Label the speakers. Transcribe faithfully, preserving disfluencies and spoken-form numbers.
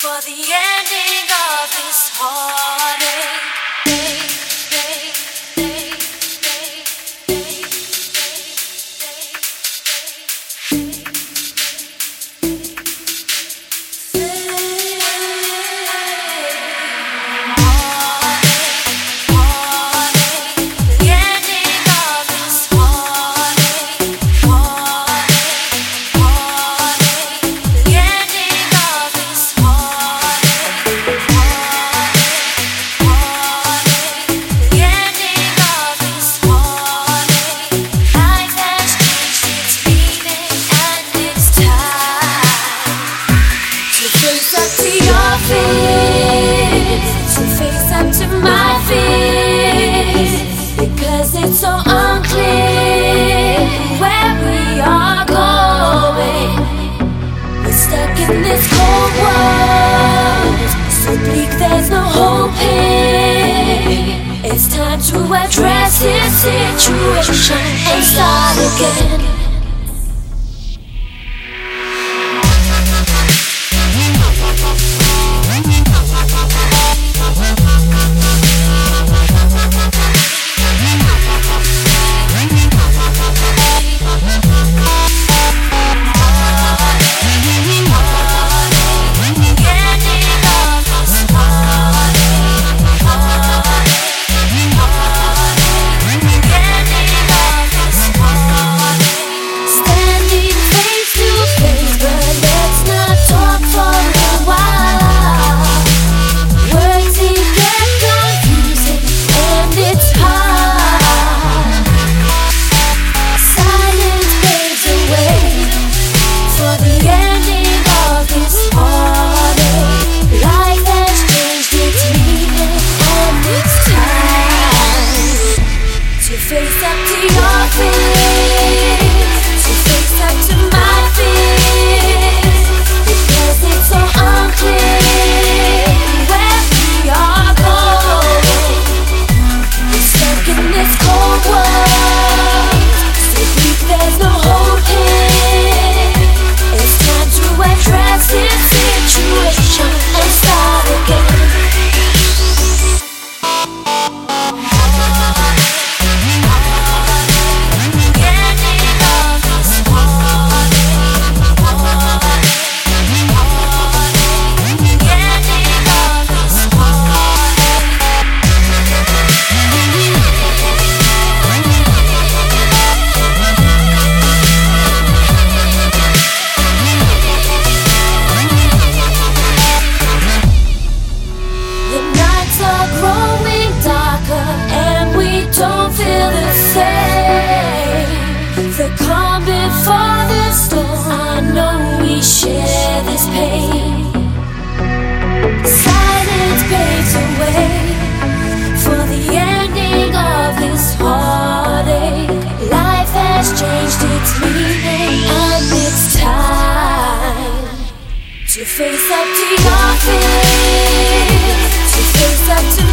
Speaker 1: for the ending of this heartache. It's so unclear where we are going. We're stuck in this cold world, so bleak there's no hope here. It's time to address this situation and start again. Face up to your fears, to face up to my fears, because it's so unclear where we are going. We're stuck in this cold world, so deep there's no hope here. It's time to address this situation and start again. The calm before the storm, I know we share this pain. Silence paves the way for the ending of this heartache. Life has changed its meaning, and it's time to face up to your fears, to face up to